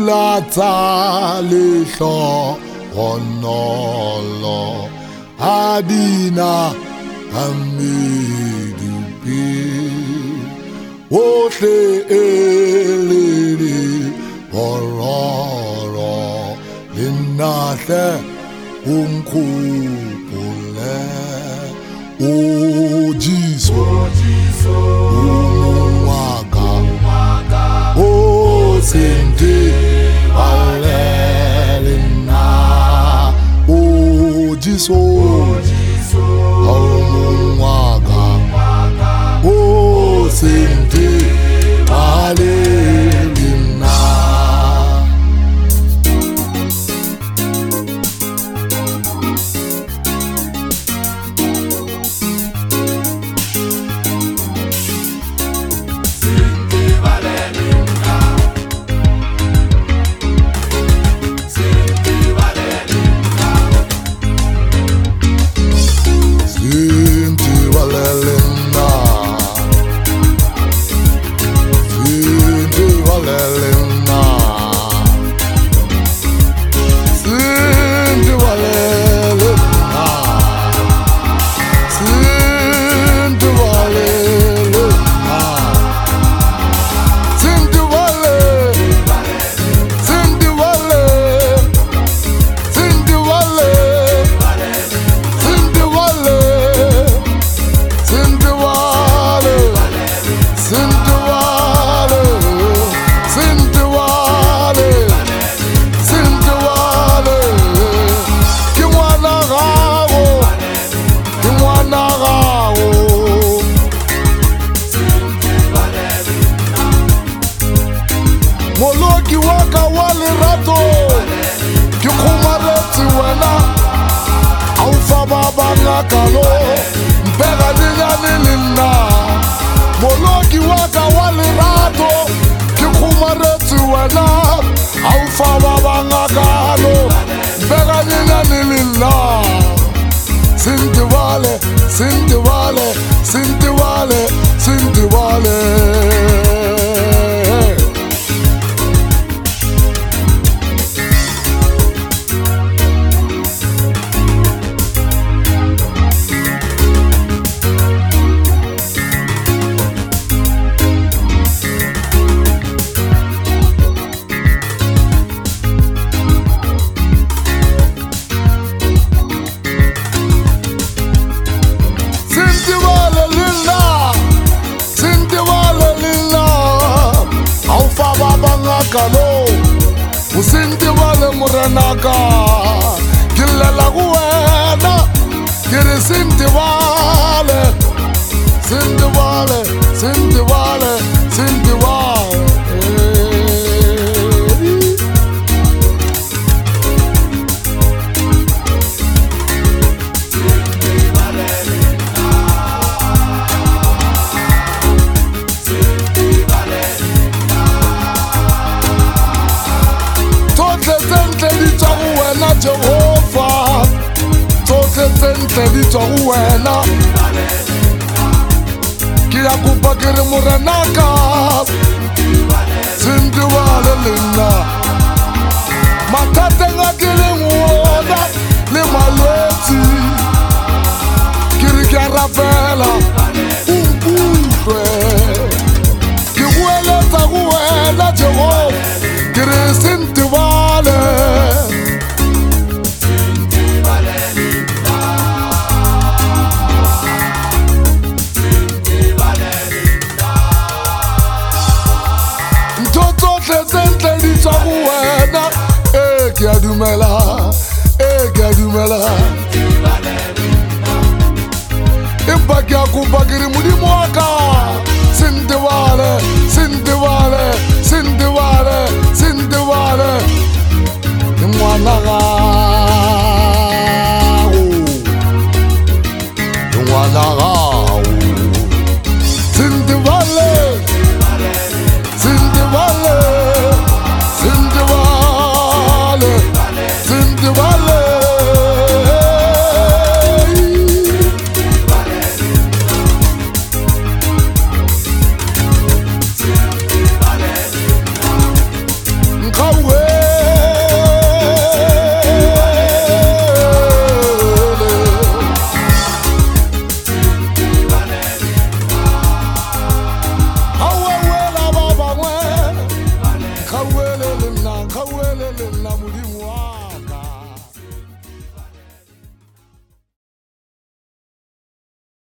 pula tsa lehlo bonolo adina amedupe ohle elele bororo linahle umkhupule o Jesus umwaka o sente alelena o Jesus umwaka o sente alelena. Moloki waka wale rato ki kumareti wena aufa baba ngakalo mpega linyani lina. Moloki waka wale rato ki kumareti wena aufa baba ngakalo mpega linyani lina. Sintiwale, sintiwale, sintiwale, sintiwale. Kalo usinti wale muranaka kilala kuwena kiri sinti wale sinti wale sinti wale sinti wale. Jehovah, toke tente di tohuena, kia kupa kiri muranaka, sinti wale lina, matate nga kiri nguoda, lima leti, kiri kia rafela, umpupe, kiwele tahuela Jehovah, kiri sinti wale. Kiadumela, kiadumela. Impaki akupakiri mudimu